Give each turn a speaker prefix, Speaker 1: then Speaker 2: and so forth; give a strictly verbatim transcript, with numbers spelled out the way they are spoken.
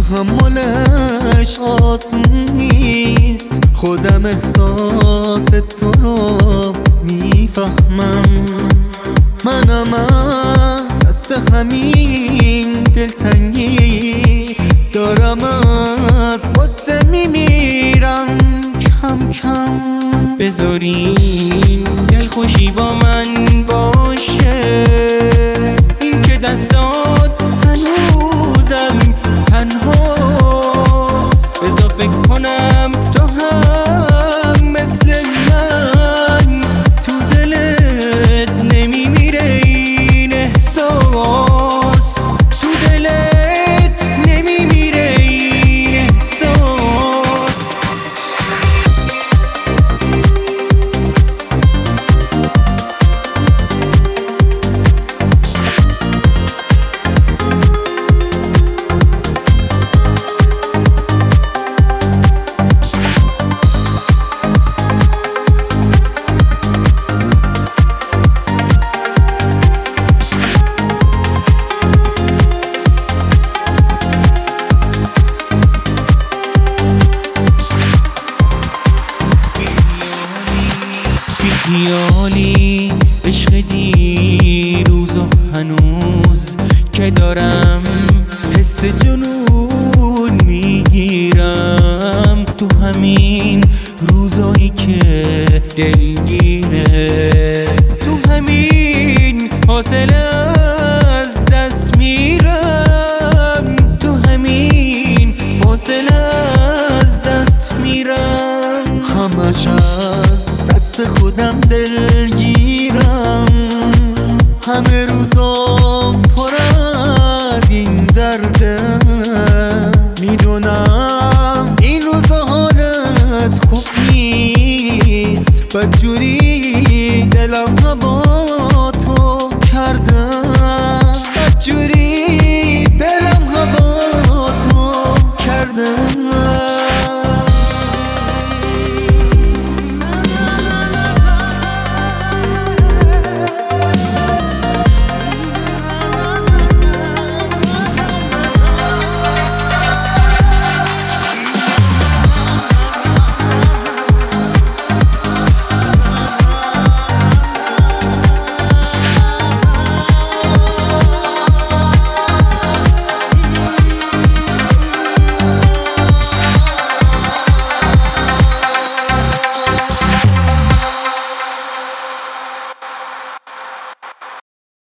Speaker 1: تحملش آسون نیست. خودم احساس تو رو میفهمم، منم از دست همین دلتنگی دارم از قصه میمیرم کم کم.
Speaker 2: بذارین دلخوشی با من باشه، این که دستات هنوزم تنهاست. بذار فکر کنم تو هم مثل من تو دلت نمیمیره این احساس، تو دلت نمیمیره این احساس. خیالی عشق دیروز و هنوز که دارم حس جنون میگیرم، تو همین روزایی که دلگیره، تو همین حاصله از دست میرم، تو همین فاصله از دست میرم.
Speaker 1: همش از دست خودم دلگیرم، همه